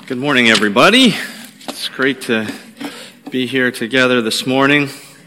Good morning, everybody. It's great to be here together this morning.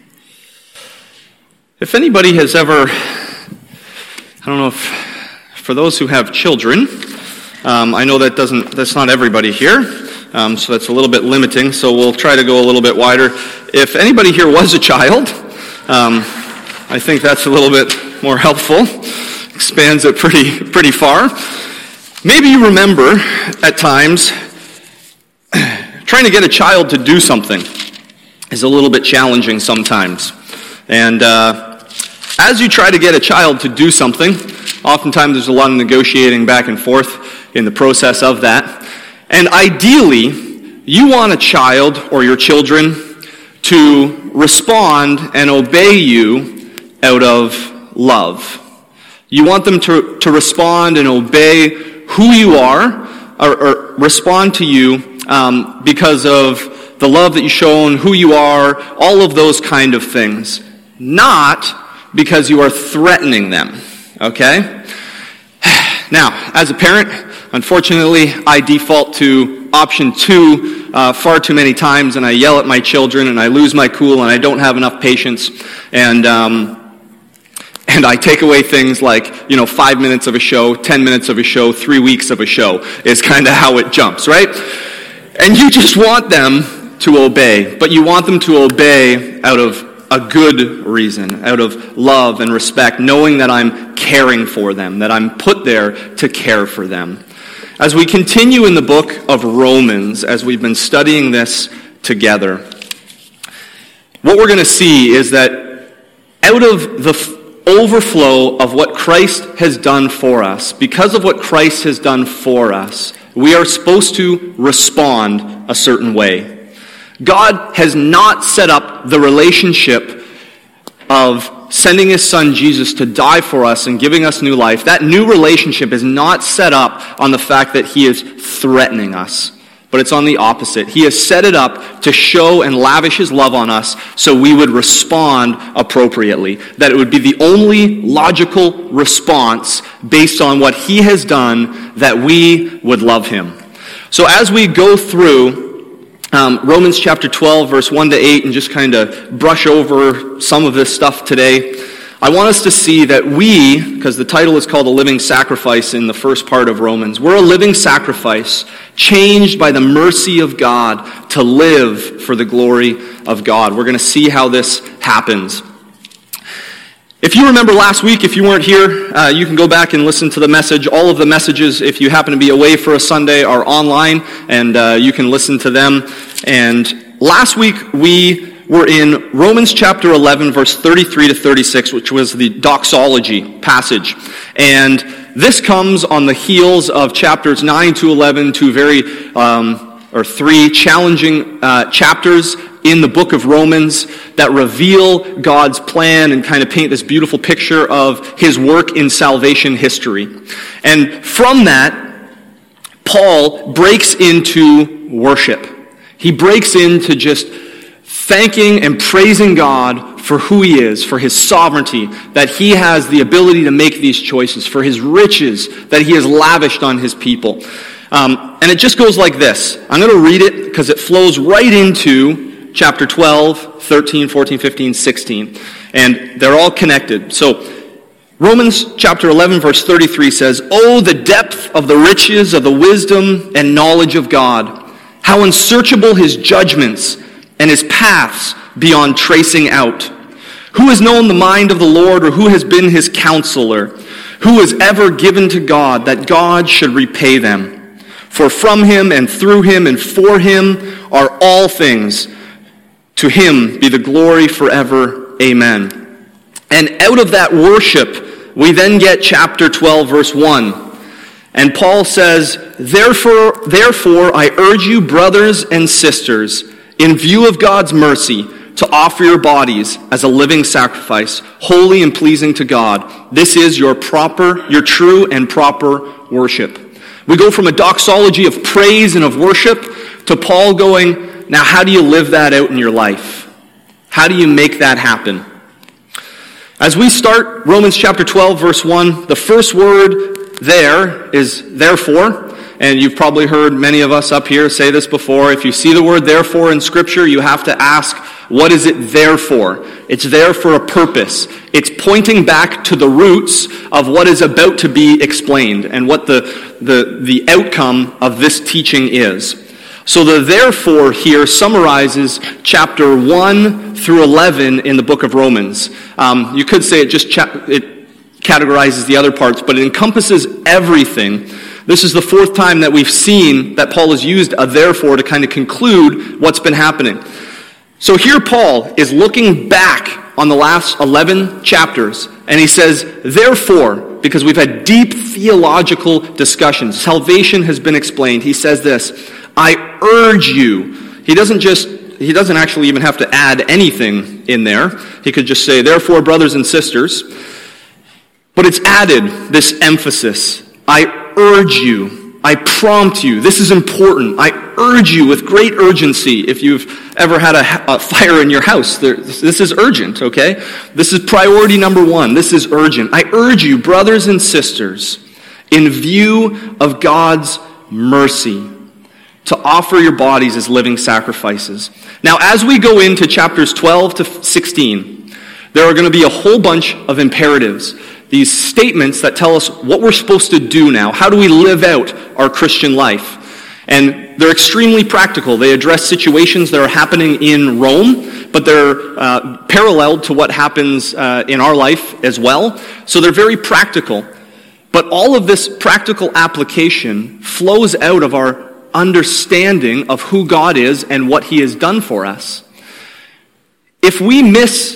If anybody has ever, I don't know if, for those who have children, I know that's not everybody here, so that's a little bit limiting, so we'll try to go a little bit wider. If anybody here was a child, I think that's a little bit more helpful, expands it pretty far. Maybe you remember at times trying to get a child to do something is a little bit challenging sometimes. And as you try to get a child to do something, oftentimes there's a lot of negotiating back and forth in the process of that. And ideally, you want a child or your children to respond and obey you out of love. You want them to respond and obey who you are, or respond to you because of the love that you show, who you are, all of those kind of things. Not because you are threatening them, okay? Now, as a parent, unfortunately, I default to option 2 far too many times, and I yell at my children, and I lose my cool, and I don't have enough patience, and I take away things like, 5 minutes of a show, 10 minutes of a show, 3 weeks of a show is kind of how it jumps, right? And you just want them to obey, but you want them to obey out of a good reason, out of love and respect, knowing that I'm caring for them, that I'm put there to care for them. As we continue in the book of Romans, as we've been studying this together, what we're going to see is that out of the overflow of what Christ has done for us, because of what Christ has done for us, we are supposed to respond a certain way. God has not set up the relationship of sending his son Jesus to die for us and giving us new life. That new relationship is not set up on the fact that he is threatening us, but it's on the opposite. He has set it up to show and lavish his love on us so we would respond appropriately. That it would be the only logical response based on what he has done, that we would love him. So as we go through Romans chapter 12, verse 1 to 8, and just kind of brush over some of this stuff today, I want us to see that we, because the title is called A Living Sacrifice in the first part of Romans, we're a living sacrifice changed by the mercy of God to live for the glory of God. We're going to see how this happens. If you remember last week, if you weren't here, you can go back and listen to the message. All of the messages, if you happen to be away for a Sunday, are online, and you can listen to them. And last week, we're in Romans chapter 11, verse 33 to 36, which was the doxology passage. And this comes on the heels of chapters 9 to 11, three challenging chapters in the book of Romans that reveal God's plan and kind of paint this beautiful picture of his work in salvation history. And from that, Paul breaks into worship. He breaks into just thanking and praising God for who he is, for his sovereignty, that he has the ability to make these choices, for his riches that he has lavished on his people. And it just goes like this. I'm going to read it because it flows right into chapter 12, 13, 14, 15, 16. And they're all connected. So Romans chapter 11, verse 33 says, "Oh, the depth of the riches of the wisdom and knowledge of God! How unsearchable his judgments and his paths beyond tracing out. Who has known the mind of the Lord, or who has been his counselor? Who has ever given to God that God should repay them? For from him and through him and for him are all things. To him be the glory forever. Amen." And out of that worship, we then get chapter 12, verse 1. And Paul says, Therefore I urge you, brothers and sisters, in view of God's mercy, to offer your bodies as a living sacrifice, holy and pleasing to God. This is your true and proper worship. We go from a doxology of praise and of worship to Paul going, now how do you live that out in your life? How do you make that happen? As we start Romans chapter 12, verse 1, the first word there is therefore, and you've probably heard many of us up here say this before. If you see the word therefore in Scripture, you have to ask, what is it there for? It's there for a purpose. It's pointing back to the roots of what is about to be explained and what the outcome of this teaching is. So the therefore here summarizes chapter 1 through 11 in the book of Romans. You could say it categorizes the other parts, but it encompasses everything. This is the fourth time that we've seen that Paul has used a therefore to kind of conclude what's been happening. So here Paul is looking back on the last 11 chapters, and he says, therefore, because we've had deep theological discussions, salvation has been explained, he says this, I urge you. He doesn't actually even have to add anything in there. He could just say, therefore, brothers and sisters. But it's added this emphasis. I urge you. I prompt you. This is important. I urge you with great urgency. If you've ever had a fire in your house, this is urgent, okay? This is priority number one. This is urgent. I urge you, brothers and sisters, in view of God's mercy, to offer your bodies as living sacrifices. Now, as we go into chapters 12 to 16, there are going to be a whole bunch of imperatives, these statements that tell us what we're supposed to do now. How do we live out our Christian life? And they're extremely practical. They address situations that are happening in Rome, but they're paralleled to what happens in our life as well. So they're very practical. But all of this practical application flows out of our understanding of who God is and what He has done for us. If we miss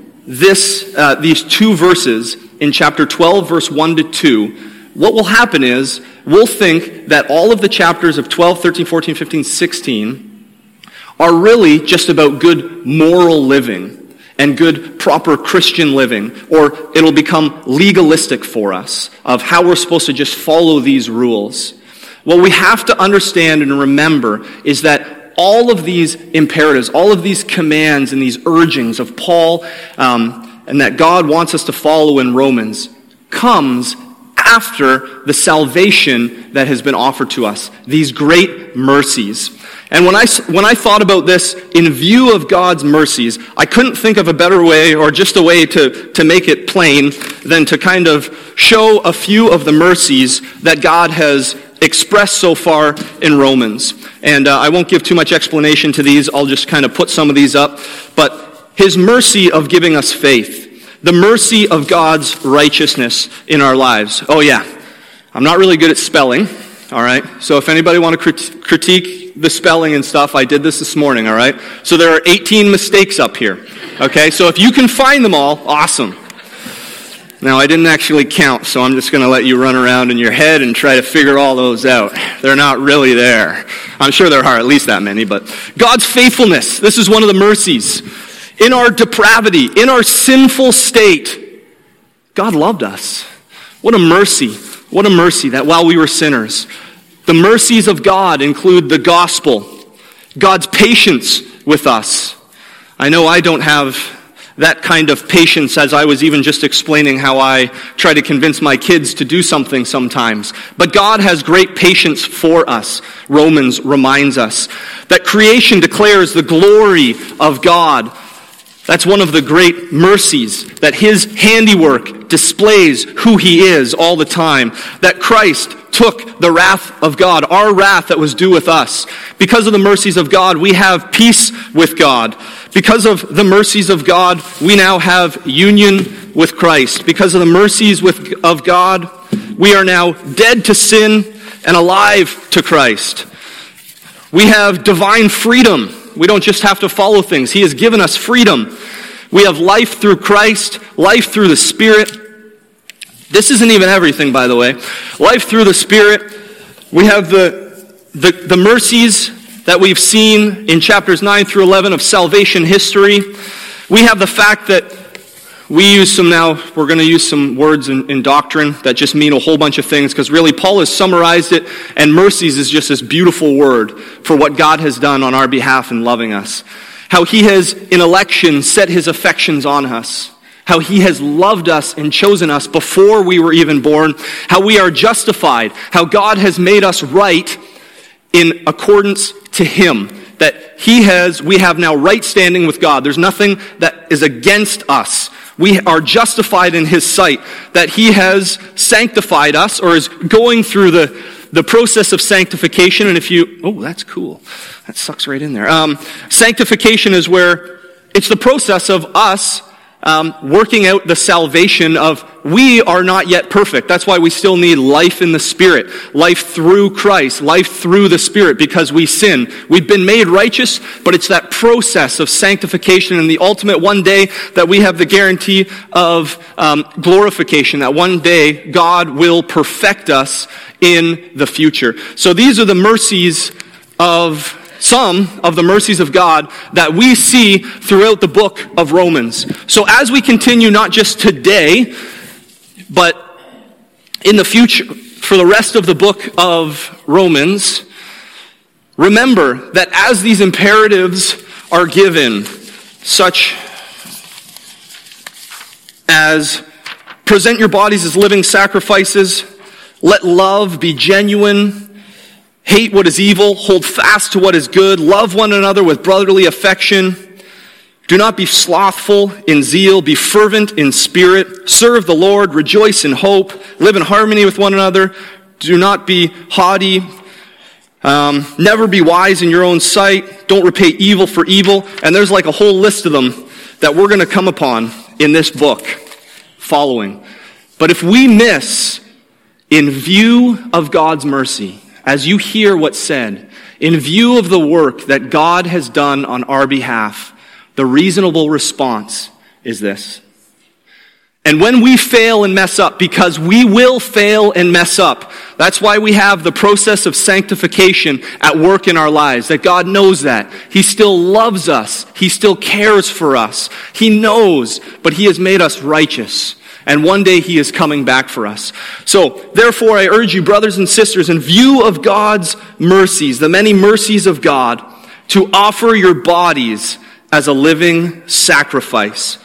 these two verses in chapter 12, verse 1 to 2, what will happen is we'll think that all of the chapters of 12, 13, 14, 15, 16 are really just about good moral living and good proper Christian living, or it'll become legalistic for us of how we're supposed to just follow these rules. What we have to understand and remember is that all of these imperatives, all of these commands and these urgings of Paul, and that God wants us to follow in Romans, comes after the salvation that has been offered to us, these great mercies. And when I thought about this in view of God's mercies, I couldn't think of a better way or just a way to make it plain than to kind of show a few of the mercies that God has expressed so far in Romans. And I won't give too much explanation to these. I'll just kind of put some of these up. But His mercy of giving us faith, the mercy of God's righteousness in our lives. Oh yeah, I'm not really good at spelling, all right? So if anybody want to critique the spelling and stuff, I did this morning, all right? So there are 18 mistakes up here, okay? So if you can find them all, awesome. Now, I didn't actually count, so I'm just going to let you run around in your head and try to figure all those out. They're not really there. I'm sure there are at least that many, but God's faithfulness, this is one of the mercies. In our depravity, in our sinful state, God loved us. What a mercy that while we were sinners, the mercies of God include the gospel, God's patience with us. I know I don't have that kind of patience, as I was even just explaining how I try to convince my kids to do something sometimes. But God has great patience for us. Romans reminds us that creation declares the glory of God. That's one of the great mercies, that His handiwork displays who He is all the time. That Christ took the wrath of God, our wrath that was due with us. Because of the mercies of God, we have peace with God. Because of the mercies of God, we now have union with Christ. Because of the mercies of God, we are now dead to sin and alive to Christ. We have divine freedom. We don't just have to follow things. He has given us freedom. We have life through Christ, life through the Spirit. This isn't even everything, by the way. Life through the Spirit. We have the mercies that we've seen in chapters 9 through 11 of salvation history. We have the fact that we're going to use some words in doctrine that just mean a whole bunch of things, because really Paul has summarized it, and mercies is just this beautiful word for what God has done on our behalf in loving us. How He has, in election, set His affections on us. how he has loved us and chosen us before we were even born, how we are justified, how God has made us right in accordance to him, that we have now right standing with God. There's nothing that is against us. We are justified in his sight, that he has sanctified us, or is going through the process of sanctification. And that's cool. That sucks right in there. Sanctification is where it's the process of us working out the salvation of, we are not yet perfect. That's why we still need life in the Spirit, life through Christ, life through the Spirit, because we sin. We've been made righteous, but it's that process of sanctification and the ultimate one day that we have the guarantee of glorification, that one day God will perfect us in the future. So these are the mercies of some of the mercies of God that we see throughout the book of Romans. So as we continue, not just today, but in the future, for the rest of the book of Romans, remember that as these imperatives are given, such as present your bodies as living sacrifices, let love be genuine, hate what is evil, hold fast to what is good, love one another with brotherly affection. Do not be slothful in zeal, be fervent in spirit, serve the Lord, rejoice in hope, live in harmony with one another, do not be haughty, never be wise in your own sight, don't repay evil for evil. And there's like a whole list of them that we're going to come upon in this book following. But if we miss, in view of God's mercy, as you hear what's said, in view of the work that God has done on our behalf, the reasonable response is this. And when we fail and mess up, because we will fail and mess up, that's why we have the process of sanctification at work in our lives, that God knows that. He still loves us. He still cares for us. He knows, but he has made us righteous. And one day he is coming back for us. So, therefore, I urge you, brothers and sisters, in view of God's mercies, the many mercies of God, to offer your bodies as a living sacrifice,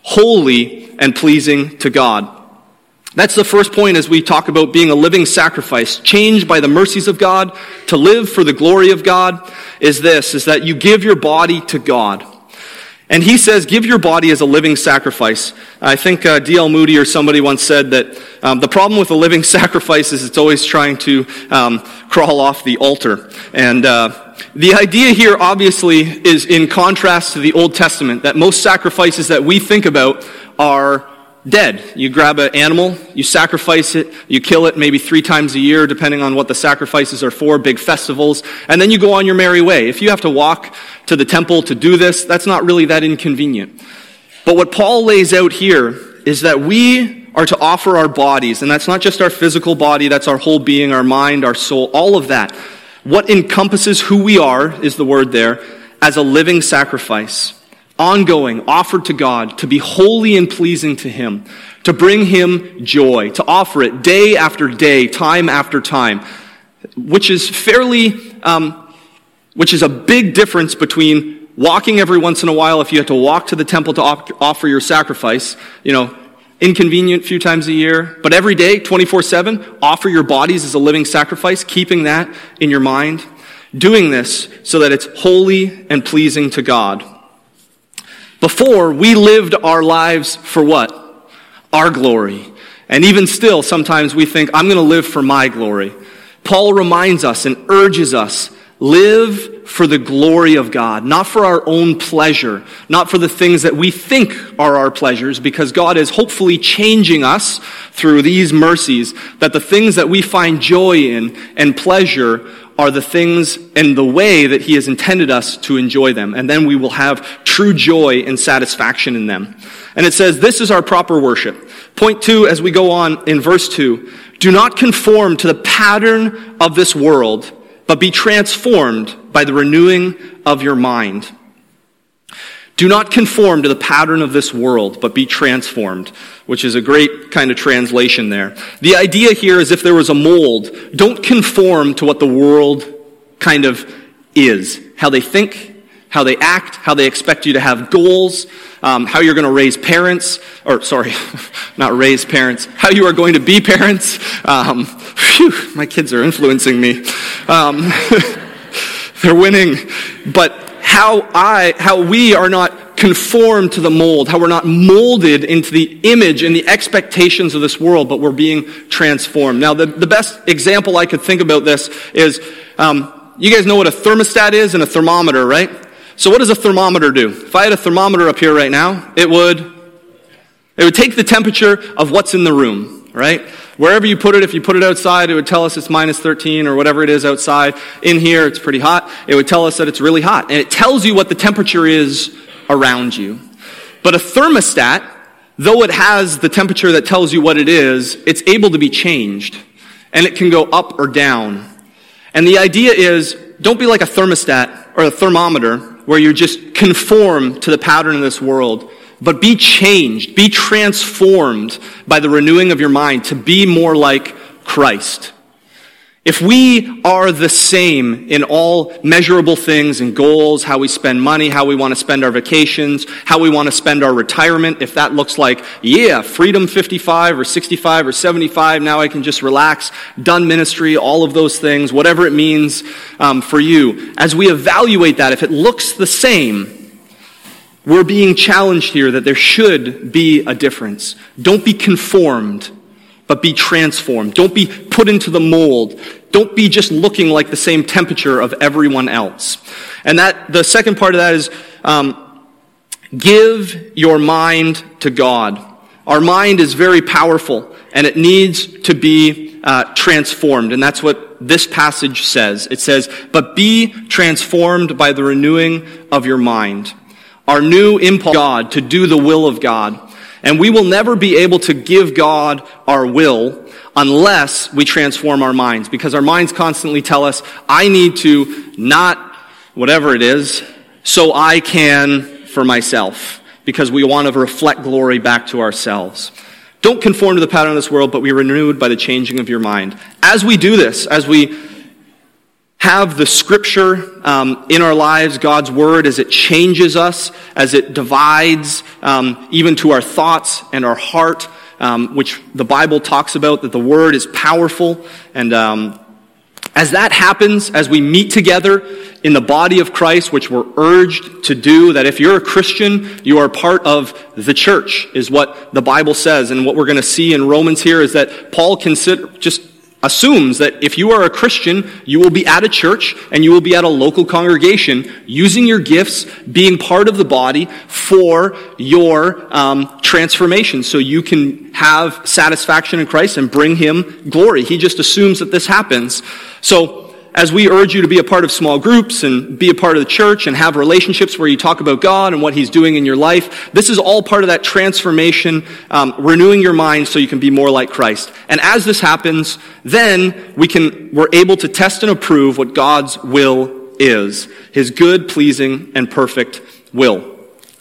holy and pleasing to God. That's the first point as we talk about being a living sacrifice, changed by the mercies of God to live for the glory of God, is that you give your body to God. And he says, give your body as a living sacrifice. I think D.L. Moody or somebody once said that the problem with a living sacrifice is it's always trying to crawl off the altar. And the idea here, obviously, is in contrast to the Old Testament, that most sacrifices that we think about are dead. You grab an animal, you sacrifice it, you kill it maybe 3 times a year, depending on what the sacrifices are for, big festivals, and then you go on your merry way. If you have to walk to the temple to do this, that's not really that inconvenient. But what Paul lays out here is that we are to offer our bodies, and that's not just our physical body, that's our whole being, our mind, our soul, all of that. What encompasses who we are, is the word there, as a living sacrifice. Ongoing, offered to God, to be holy and pleasing to him, to bring him joy, to offer it day after day, time after time, which is a big difference between walking every once in a while if you have to walk to the temple to offer your sacrifice, inconvenient few times a year, but every day, 24/7, offer your bodies as a living sacrifice, keeping that in your mind, doing this so that it's holy and pleasing to God. Before, we lived our lives for what? Our glory. And even still, sometimes we think, I'm going to live for my glory. Paul reminds us and urges us, live for the glory of God, not for our own pleasure, not for the things that we think are our pleasures, because God is hopefully changing us through these mercies, that the things that we find joy in and pleasure are the things and the way that he has intended us to enjoy them. And then we will have true joy and satisfaction in them. And it says, this is our proper worship. Point 2, as we go on in verse 2, do not conform to the pattern of this world, but be transformed by the renewing of your mind. Do not conform to the pattern of this world, but be transformed, which is a great kind of translation there. The idea here is if there was a mold, don't conform to what the world kind of is, how they think, how they act, how they expect you to have goals, how you're going to raise parents, not raise parents, how you are going to be parents. My kids are influencing me. They're winning. But how we are not conformed to the mold, how we're not molded into the image and the expectations of this world, but we're being transformed. Now, the best example I could think about this is, you guys know what a thermostat is and a thermometer, right? So what does a thermometer do? If I had a thermometer up here right now, it would take the temperature of what's in the room, right? Wherever you put it, if you put it outside, it would tell us it's minus 13 or whatever it is outside. In here, it's pretty hot. It would tell us that it's really hot. And it tells you what the temperature is around you. But a thermostat, though it has the temperature that tells you what it is, it's able to be changed. And it can go up or down. And the idea is, don't be like a thermostat or a thermometer where you just conform to the pattern of this world, but be changed, be transformed by the renewing of your mind to be more like Christ. If we are the same in all measurable things and goals, how we spend money, how we want to spend our vacations, how we want to spend our retirement, if that looks like, freedom 55 or 65 or 75, now I can just relax, done ministry, all of those things, whatever it means for you. As we evaluate that, if it looks the same, we're being challenged here that there should be a difference. Don't be conformed, but be transformed. Don't be put into the mold. Don't be just looking like the same temperature of everyone else. And the second part of that is, give your mind to God. Our mind is very powerful, and it needs to be transformed. And that's what this passage says. It says, but be transformed by the renewing of your mind. Our new impulse, God, to do the will of God. And we will never be able to give God our will unless we transform our minds. Because our minds constantly tell us, I need to not whatever it is, so I can for myself. Because we want to reflect glory back to ourselves. Don't conform to the pattern of this world, but be renewed by the changing of your mind. As we do this, as we have the Scripture in our lives, God's Word, as it changes us, as it divides even to our thoughts and our heart, which the Bible talks about, that the Word is powerful. And as that happens, as we meet together in the body of Christ, which we're urged to do, that if you're a Christian, you are part of the church, is what the Bible says. And what we're going to see in Romans here is that Paul assumes that if you are a Christian, you will be at a church and you will be at a local congregation using your gifts, being part of the body for your transformation so you can have satisfaction in Christ and bring Him glory. He just assumes that this happens. So as we urge you to be a part of small groups and be a part of the church and have relationships where you talk about God and what He's doing in your life, this is all part of that transformation, renewing your mind so you can be more like Christ. And as this happens, then we're able to test and approve what God's will is, His good, pleasing, and perfect will.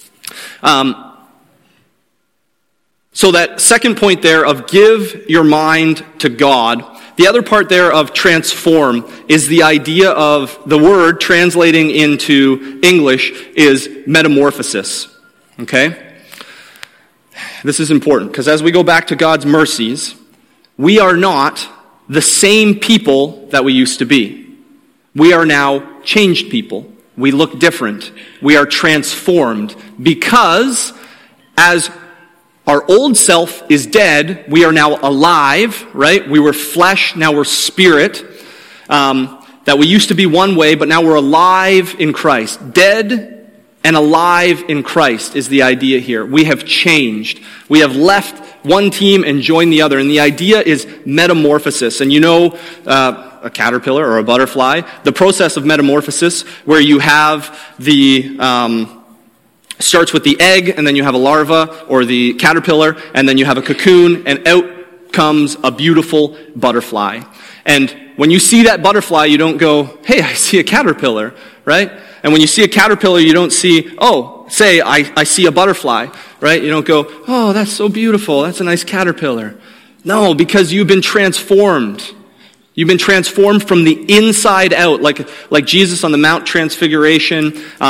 So that second point there of give your mind to God. The other part there of transform is the idea of the word translating into English is metamorphosis. Okay? This is important because as we go back to God's mercies, we are not the same people that we used to be. We are now changed people. We look different. We are transformed because as our old self is dead, we are now alive, right? We were flesh, now we're spirit. That we used to be one way, but now we're alive in Christ. Dead and alive in Christ is the idea here. We have changed. We have left one team and joined the other. And the idea is metamorphosis. And you know, a caterpillar or a butterfly, the process of metamorphosis where you have starts with the egg, and then you have a larva, or the caterpillar, and then you have a cocoon, and out comes a beautiful butterfly. And when you see that butterfly, you don't go, hey, I see a caterpillar, right? And when you see a caterpillar, you don't see, I see a butterfly, right? You don't go, oh, that's so beautiful, that's a nice caterpillar. No, because you've been transformed. You've been transformed from the inside out, like Jesus on the Mount Transfiguration.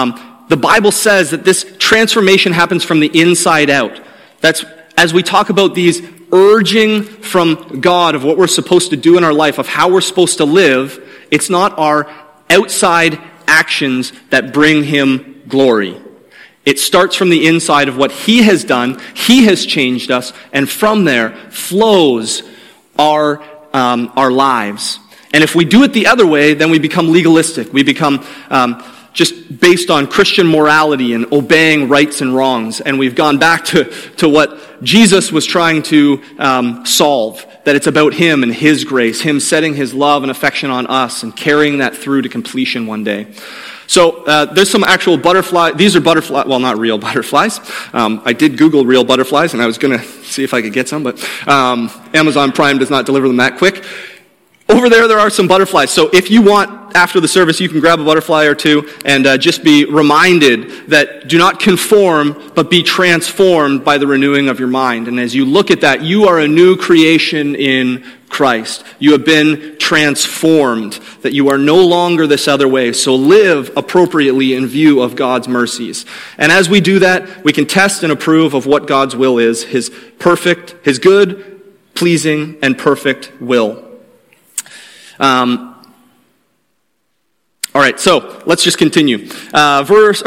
the Bible says that this transformation happens from the inside out. That's, as we talk about these urging from God of what we're supposed to do in our life, of how we're supposed to live, it's not our outside actions that bring him glory. It starts from the inside of what he has done. He has changed us, and from there flows our lives. And if we do it the other way, then we become legalistic. We become just based on Christian morality and obeying rights and wrongs. And we've gone back to what Jesus was trying to solve, that it's about him and his grace, him setting his love and affection on us and carrying that through to completion one day. So there's some actual butterfly. These are butterfly. Well, not real butterflies. I did Google real butterflies, and I was going to see if I could get some, but Amazon Prime does not deliver them that quick. Over there are some butterflies. So if you want, after the service, you can grab a butterfly or two and just be reminded that do not conform, but be transformed by the renewing of your mind. And as you look at that, you are a new creation in Christ. You have been transformed, that you are no longer this other way. So live appropriately in view of God's mercies. And as we do that, we can test and approve of what God's will is, his perfect, his good, pleasing, and perfect will. All right, so let's just continue. Verse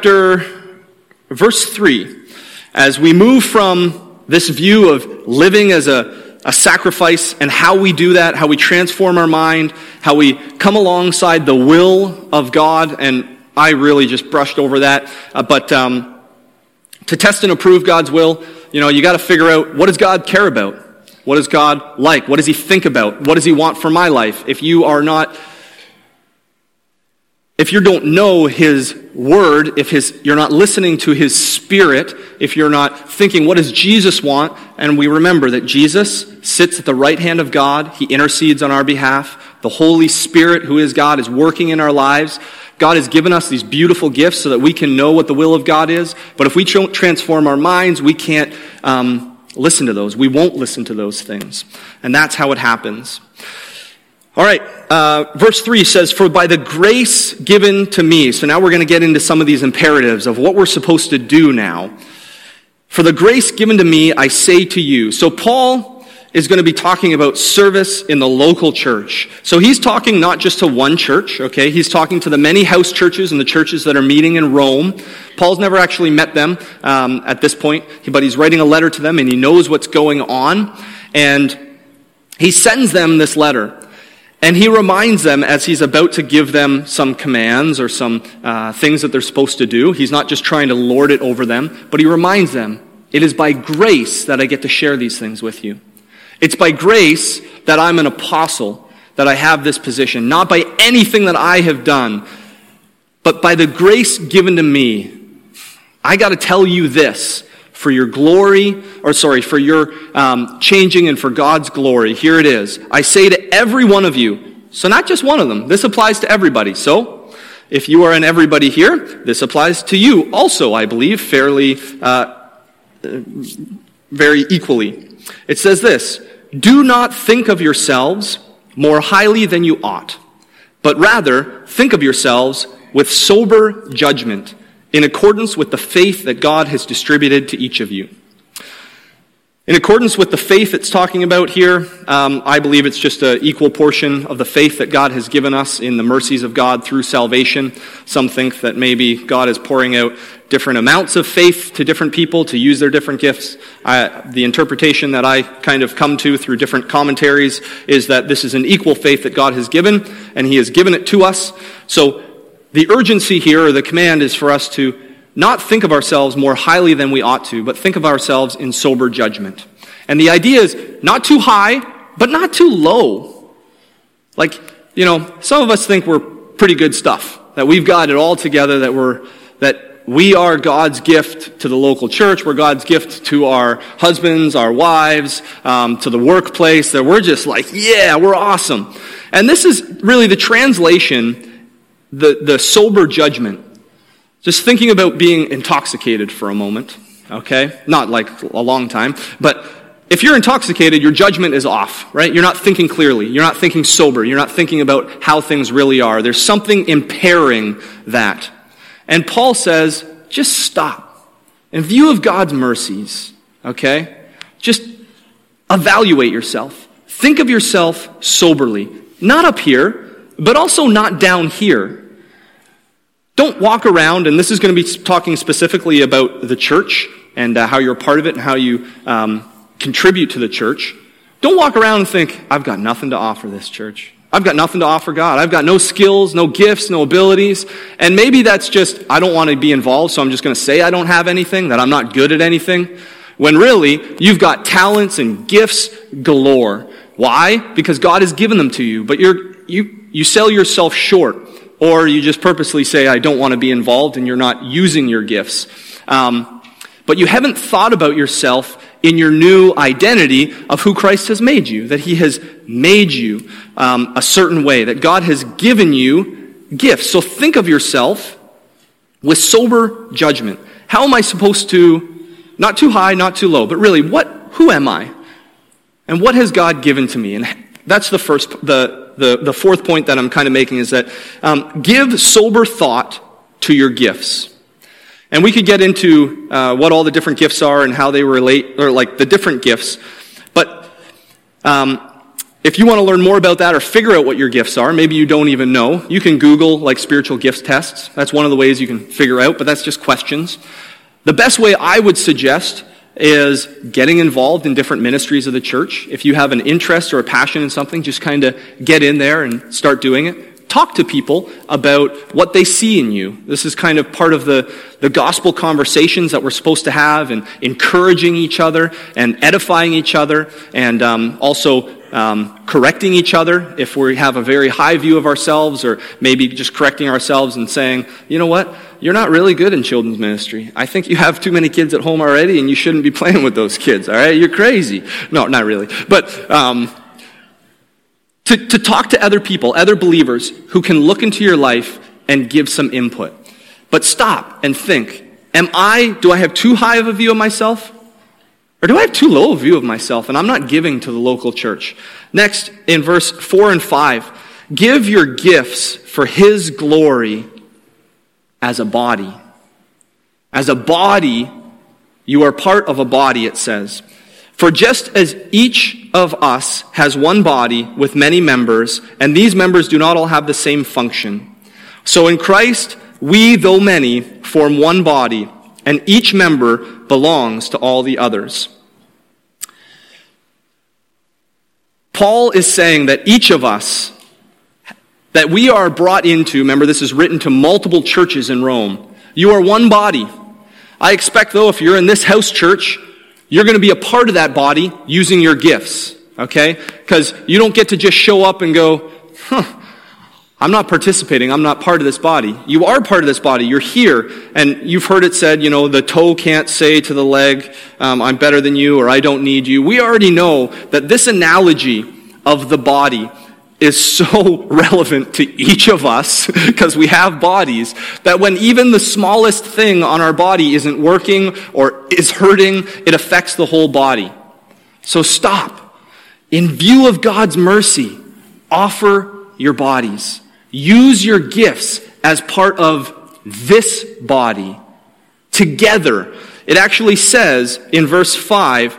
3. As we move from this view of living as a sacrifice and how we do that, how we transform our mind, how we come alongside the will of God, and I really just brushed over that, but to test and approve God's will, you got to figure out, what does God care about? What is God like? What does he think about? What does he want for my life? If you don't know his word, you're not listening to his spirit, if you're not thinking, what does Jesus want? And we remember that Jesus sits at the right hand of God. He intercedes on our behalf. The Holy Spirit, who is God, is working in our lives. God has given us these beautiful gifts so that we can know what the will of God is. But if we don't transform our minds, we can't listen to those. We won't listen to those things. And that's how it happens. All right, verse 3 says, "For by the grace given to me," so now we're going to get into some of these imperatives of what we're supposed to do now. "For the grace given to me, I say to you." So Paul is going to be talking about service in the local church. So he's talking not just to one church, okay? He's talking to the many house churches and the churches that are meeting in Rome. Paul's never actually met them at this point, but he's writing a letter to them, and he knows what's going on. And he sends them this letter. And he reminds them, as he's about to give them some commands or some things that they're supposed to do. He's not just trying to lord it over them, but he reminds them, it is by grace that I get to share these things with you. It's by grace that I'm an apostle, that I have this position. Not by anything that I have done, but by the grace given to me. I got to tell you this for your glory, for your changing and for God's glory. Here it is. I say to every one of you, so not just one of them. This applies to everybody. So if you are an everybody here, this applies to you also, I believe, fairly, very equally. It says this, "Do not think of yourselves more highly than you ought, but rather think of yourselves with sober judgment, in accordance with the faith that God has distributed to each of you." In accordance with the faith it's talking about here, I believe it's just an equal portion of the faith that God has given us in the mercies of God through salvation. Some think that maybe God is pouring out different amounts of faith to different people to use their different gifts. The interpretation that I kind of come to through different commentaries is that this is an equal faith that God has given, and he has given it to us. So the urgency here, or the command, is for us to not think of ourselves more highly than we ought to, but think of ourselves in sober judgment. And the idea is not too high, but not too low. Like, some of us think we're pretty good stuff, that we've got it all together, that we are God's gift to the local church, we're God's gift to our husbands, our wives, to the workplace, that we're just like, yeah, we're awesome. And this is really the translation, the sober judgment. Just thinking about being intoxicated for a moment, okay? Not like a long time, but if you're intoxicated, your judgment is off, right? You're not thinking clearly. You're not thinking sober. You're not thinking about how things really are. There's something impairing that. And Paul says, just stop. In view of God's mercies, okay, just evaluate yourself. Think of yourself soberly. Not up here, but also not down here. Don't walk around, and this is going to be talking specifically about the church and how you're a part of it and how you contribute to the church. Don't walk around and think, I've got nothing to offer this church. I've got nothing to offer God. I've got no skills, no gifts, no abilities. And maybe that's just, I don't want to be involved, so I'm just going to say I don't have anything, that I'm not good at anything. When really, you've got talents and gifts galore. Why? Because God has given them to you. But you sell yourself short. Or you just purposely say, I don't want to be involved, and you're not using your gifts. But you haven't thought about yourself in your new identity of who Christ has made you, that he has made you a certain way, that God has given you gifts. So think of yourself with sober judgment. How am I supposed to, not too high, not too low, but really, who am I? And what has God given to me? And that's the fourth point that I'm kind of making is that give sober thought to your gifts. And we could get into what all the different gifts are and how they relate, or like the different gifts. But if you want to learn more about that or figure out what your gifts are, maybe you don't even know, you can Google like spiritual gifts tests. That's one of the ways you can figure out, but that's just questions. The best way I would suggest is getting involved in different ministries of the church. If you have an interest or a passion in something, just kind of get in there and start doing it. Talk to people about what they see in you. This is kind of part of the gospel conversations that we're supposed to have, and encouraging each other and edifying each other, and also correcting each other if we have a very high view of ourselves, or maybe just correcting ourselves and saying, you know what, you're not really good in children's ministry. I think you have too many kids at home already, and you shouldn't be playing with those kids, all right? You're crazy. No, not really. But to talk to other people, other believers, who can look into your life and give some input. But stop and think, do I have too high of a view of myself? Or do I have too low a view of myself, and I'm not giving to the local church? Next, in verse 4 and 5, give your gifts for his glory as a body. As a body, you are part of a body, it says. For just as each of us has one body with many members, and these members do not all have the same function, so in Christ, we, though many, form one body, and each member belongs to all the others. Paul is saying that each of us, that we are brought into, remember this is written to multiple churches in Rome, you are one body. I expect, though, if you're in this house church, you're going to be a part of that body using your gifts, okay? Because you don't get to just show up and go, I'm not participating, I'm not part of this body. You are part of this body, you're here, and you've heard it said, the toe can't say to the leg, I'm better than you, or I don't need you. We already know that this analogy of the body is so relevant to each of us, because we have bodies, that when even the smallest thing on our body isn't working or is hurting, it affects the whole body. So stop. In view of God's mercy, offer your bodies. Use your gifts as part of this body. Together. It actually says in verse 5,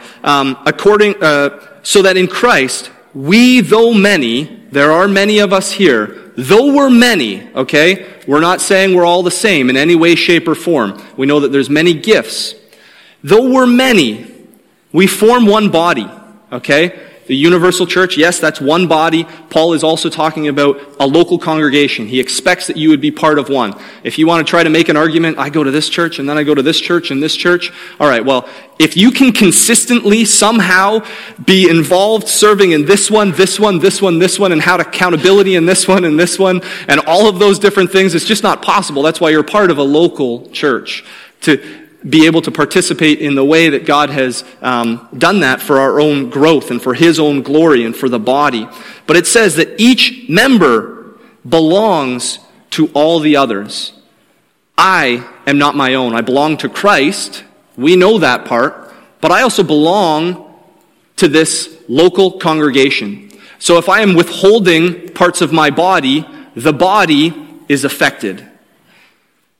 so that in Christ, we, though many, there are many of us here, though we're many, okay? We're not saying we're all the same in any way, shape, or form. We know that there's many gifts. Though we're many, we form one body, okay? The universal church, yes, that's one body. Paul is also talking about a local congregation. He expects that you would be part of one. If you want to try to make an argument, I go to this church, and then I go to this church and this church. All right, well, if you can consistently somehow be involved serving in this one, and have accountability in this one, and all of those different things, it's just not possible. That's why you're part of a local church, to be able to participate in the way that God has done that for our own growth and for his own glory and for the body. But it says that each member belongs to all the others. I am not my own. I belong to Christ. We know that part. But I also belong to this local congregation. So if I am withholding parts of my body, the body is affected.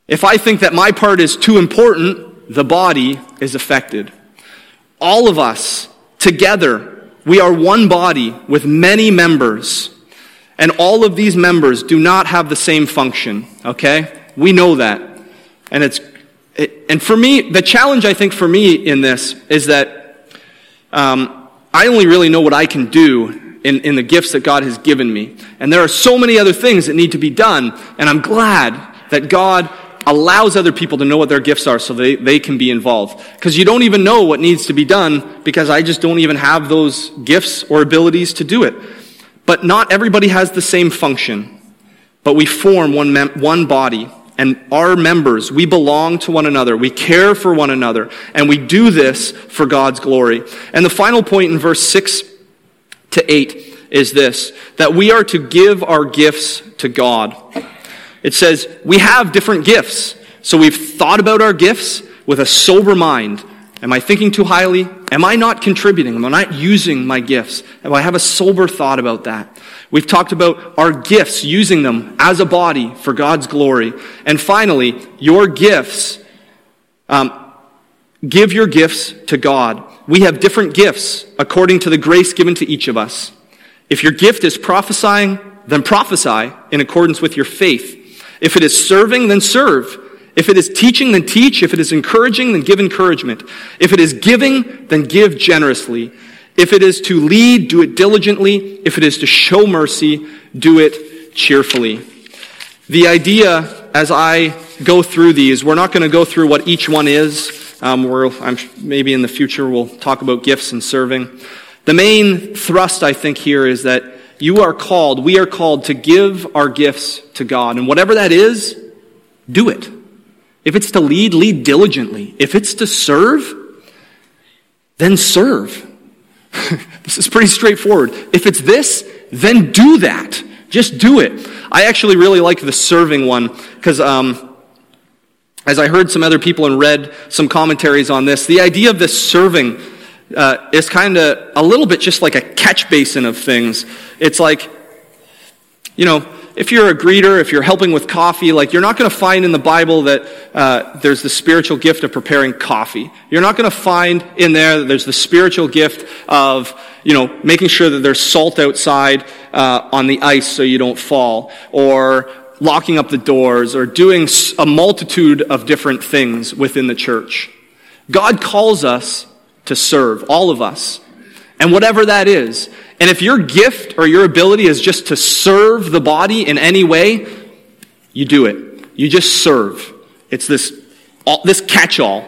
If I think that my part is too important, the body is affected. All of us together, we are one body with many members. And all of these members do not have the same function, okay? We know that. And for me, the challenge I think for me in this is that I only really know what I can do in the gifts that God has given me. And there are so many other things that need to be done, and I'm glad that God allows other people to know what their gifts are so they can be involved. Because you don't even know what needs to be done because I just don't even have those gifts or abilities to do it. But not everybody has the same function. But we form one body, and our members, we belong to one another. We care for one another, and we do this for God's glory. And the final point in verse 6 to 8 is this, that we are to give our gifts to God. It says, we have different gifts. So we've thought about our gifts with a sober mind. Am I thinking too highly? Am I not contributing? Am I not using my gifts? Do I have a sober thought about that? We've talked about our gifts, using them as a body for God's glory. And finally, your gifts, give your gifts to God. We have different gifts according to the grace given to each of us. If your gift is prophesying, then prophesy in accordance with your faith. If it is serving, then serve. If it is teaching, then teach. If it is encouraging, then give encouragement. If it is giving, then give generously. If it is to lead, do it diligently. If it is to show mercy, do it cheerfully. The idea, as I go through these, we're not going to go through what each one is. Maybe in the future we'll talk about gifts and serving. The main thrust, I think, here is that we are called to give our gifts to God. And whatever that is, do it. If it's to lead, lead diligently. If it's to serve, then serve. This is pretty straightforward. If it's this, then do that. Just do it. I actually really like the serving one because as I heard some other people and read some commentaries on this, the idea of this serving is kind of a little bit just like a catch basin of things. It's like, if you're a greeter, if you're helping with coffee, you're not going to find in the Bible that there's the spiritual gift of preparing coffee. You're not going to find in there that there's the spiritual gift of, making sure that there's salt outside on the ice so you don't fall, or locking up the doors, or doing a multitude of different things within the church. God calls us to serve, all of us, and whatever that is. And if your gift or your ability is just to serve the body in any way, you do it. You just serve. It's this catch-all.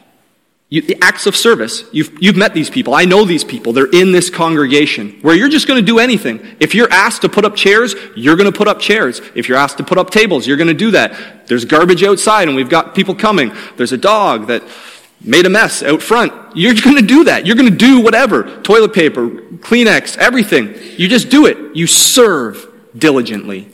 The acts of service. You've met these people. I know these people. They're in this congregation where you're just going to do anything. If you're asked to put up chairs, you're going to put up chairs. If you're asked to put up tables, you're going to do that. There's garbage outside and we've got people coming. There's a dog that made a mess out front. You're going to do that. You're going to do whatever. Toilet paper, Kleenex, everything. You just do it. You serve diligently.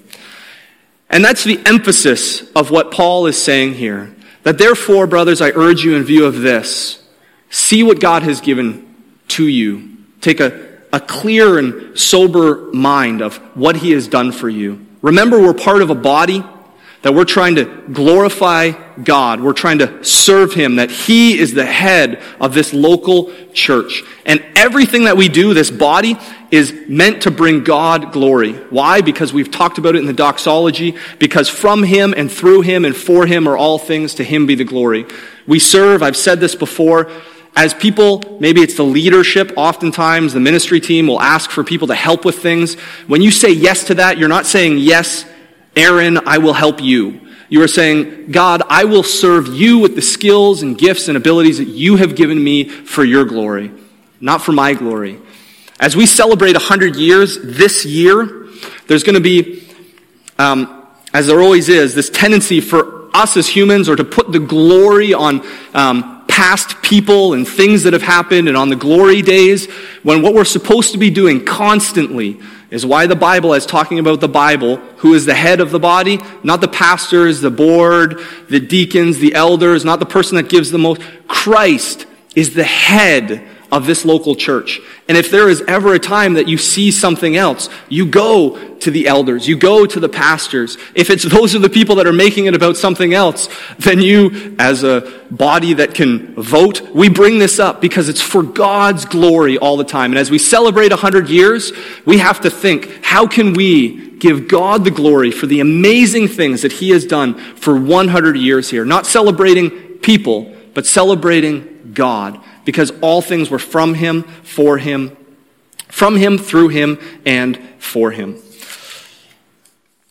And that's the emphasis of what Paul is saying here. That therefore, brothers, I urge you in view of this, see what God has given to you. Take a clear and sober mind of what he has done for you. Remember, we're part of a body, that we're trying to glorify God. We're trying to serve him, that he is the head of this local church. And everything that we do, this body, is meant to bring God glory. Why? Because we've talked about it in the doxology. Because from him and through him and for him are all things, to him be the glory. We serve, I've said this before, as people, maybe it's the leadership, oftentimes the ministry team will ask for people to help with things. When you say yes to that, you're not saying, yes, Aaron, I will help you. You are saying, God, I will serve you with the skills and gifts and abilities that you have given me for your glory, not for my glory. As we celebrate 100 years this year, there's going to be, as there always is, this tendency for us as humans, or to put the glory on past people and things that have happened, and on the glory days, when what we're supposed to be doing constantly is why the Bible is talking about the Bible, who is the head of the body, not the pastors, the board, the deacons, the elders, not the person that gives the most. Christ is the head of this local church. And if there is ever a time that you see something else, you go to the elders, you go to the pastors. If it's those are the people that are making it about something else, then you, as a body that can vote, we bring this up because it's for God's glory all the time. And as we celebrate 100 years, we have to think, how can we give God the glory for the amazing things that he has done for 100 years here? Not celebrating people, but celebrating God, because all things were from him, for him, from him, through him, and for him.